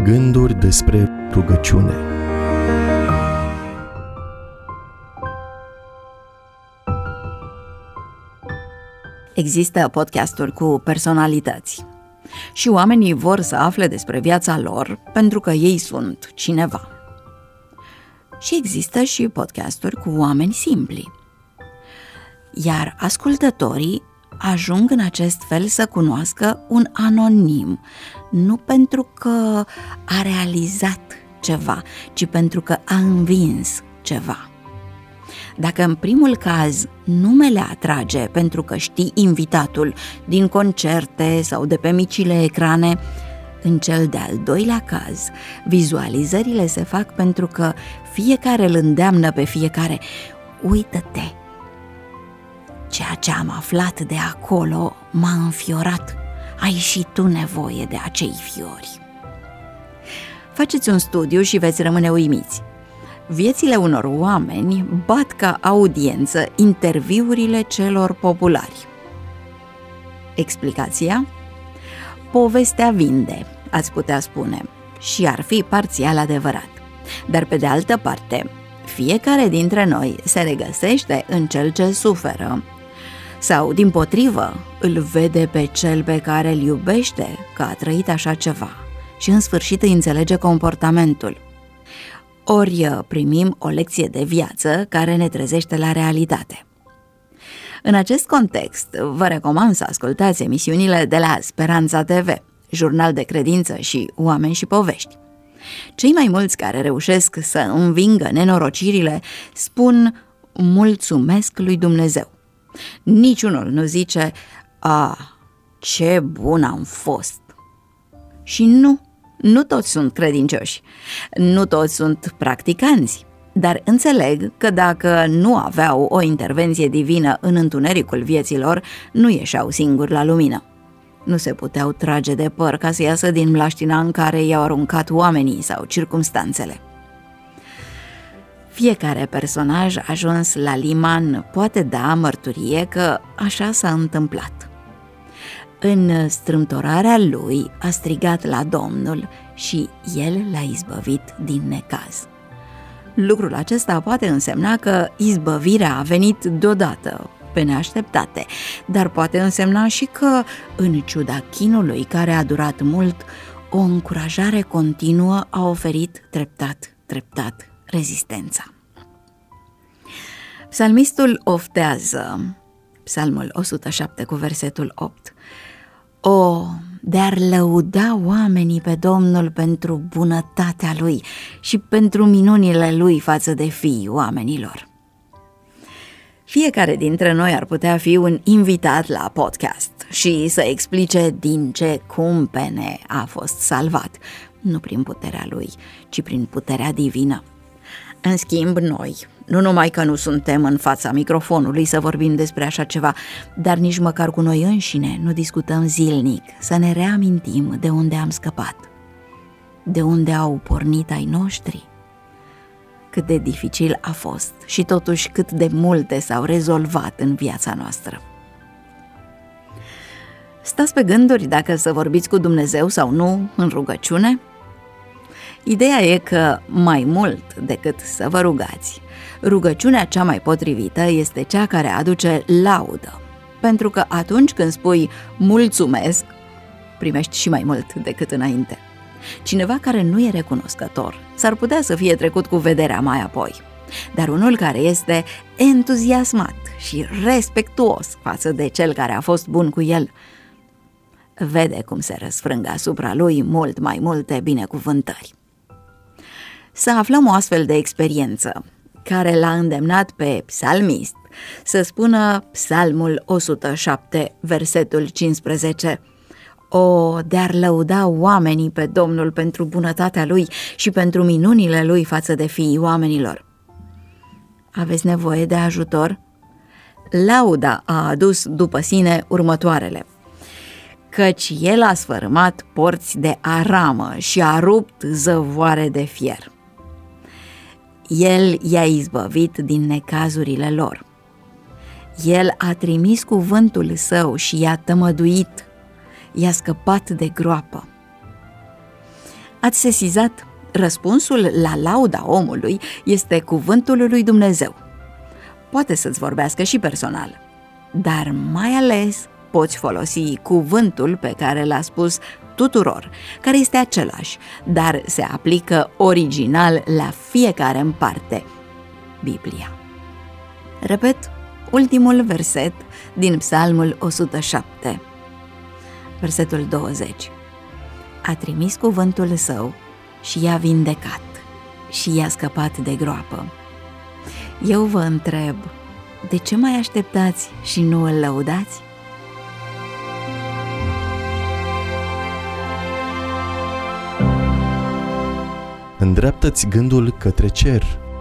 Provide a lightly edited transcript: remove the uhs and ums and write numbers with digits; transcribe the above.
Gânduri despre rugăciune. Există podcasturi cu personalități și oamenii vor să afle despre viața lor pentru că ei sunt cineva. Și există și podcasturi cu oameni simpli. Iar ascultătorii ajung în acest fel să cunoască un anonim, nu pentru că a realizat ceva, ci pentru că a învins ceva. Dacă în primul caz numele atrage pentru că știi invitatul din concerte sau de pe micile ecrane, în cel de-al doilea caz, vizualizările se fac pentru că fiecare îl îndeamnă pe fiecare: uită-te! Ceea ce am aflat de acolo m-a înfiorat. Ai și tu nevoie de acei fiori. Faceți un studiu și veți rămâne uimiți. Viețile unor oameni bat ca audiență interviurile celor populari. Explicația? Povestea vinde, ați putea spune, și ar fi parțial adevărat. Dar pe de altă parte, fiecare dintre noi se regăsește în cel ce suferă sau, dimpotrivă, îl vede pe cel pe care îl iubește că a trăit așa ceva și în sfârșit îi înțelege comportamentul. Ori primim o lecție de viață care ne trezește la realitate. În acest context, vă recomand să ascultați emisiunile de la Speranța TV, Jurnal de Credință și Oameni și Povești. Cei mai mulți care reușesc să învingă nenorocirile spun mulțumesc lui Dumnezeu. Niciunul nu zice ce bun am fost. Și nu toți sunt credincioși, nu toți sunt practicanți, dar înțeleg că dacă nu aveau o intervenție divină în întunericul vieților, nu ieșeau singuri la lumină. Nu se puteau trage de păr ca să iasă din mlaștina în care i-au aruncat oamenii sau circumstanțele. Fiecare personaj ajuns la liman poate da mărturie că așa s-a întâmplat. În strâmtorarea lui a strigat la Domnul și El l-a izbăvit din necaz. Lucrul acesta poate însemna că izbăvirea a venit deodată, pe neașteptate, dar poate însemna și că, în ciuda chinului care a durat mult, o încurajare continuă a oferit treptat rezistența. Psalmistul oftează, Psalmul 107 cu versetul 8: de-ar lăuda oamenii pe Domnul pentru bunătatea Lui și pentru minunile Lui față de fiii oamenilor. Fiecare dintre noi ar putea fi un invitat la podcast și să explice din ce cumpene a fost salvat, nu prin puterea Lui, ci prin puterea divină. În schimb, noi, nu numai că nu suntem în fața microfonului să vorbim despre așa ceva, dar nici măcar cu noi înșine nu discutăm zilnic să ne reamintim de unde am scăpat, de unde au pornit ai noștri, cât de dificil a fost și totuși cât de multe s-au rezolvat în viața noastră. Stați pe gânduri dacă să vorbiți cu Dumnezeu sau nu în rugăciune? Ideea e că, mai mult decât să vă rugați, rugăciunea cea mai potrivită este cea care aduce laudă, pentru că atunci când spui mulțumesc, primești și mai mult decât înainte. Cineva care nu e recunoscător s-ar putea să fie trecut cu vederea mai apoi, dar unul care este entuziasmat și respectuos față de cel care a fost bun cu el, vede cum se răsfrâng asupra lui mult mai multe binecuvântări. Să aflăm o astfel de experiență care l-a îndemnat pe psalmist să spună Psalmul 107, versetul 15: de-ar lăuda oamenii pe Domnul pentru bunătatea Lui și pentru minunile Lui față de fiii oamenilor. Aveți nevoie de ajutor? Lauda a adus după sine următoarele: căci El a sfărâmat porți de aramă și a rupt zăvoare de fier. El i-a izbăvit din necazurile lor. El a trimis cuvântul Său și i-a tămăduit, i-a scăpat de groapă. Ați sesizat? Răspunsul la lauda omului este cuvântul lui Dumnezeu. Poate să-ți vorbească și personal, dar mai ales poți folosi cuvântul pe care l-a spus tuturor, care este același, dar se aplică original la fiecare în parte, Biblia. Repet, ultimul verset din Psalmul 107, versetul 20. A trimis cuvântul său și i-a vindecat și i-a scăpat de groapă. Eu vă întreb, de ce mai așteptați și nu îl lăudați? Îndreaptă-ți gândul către cer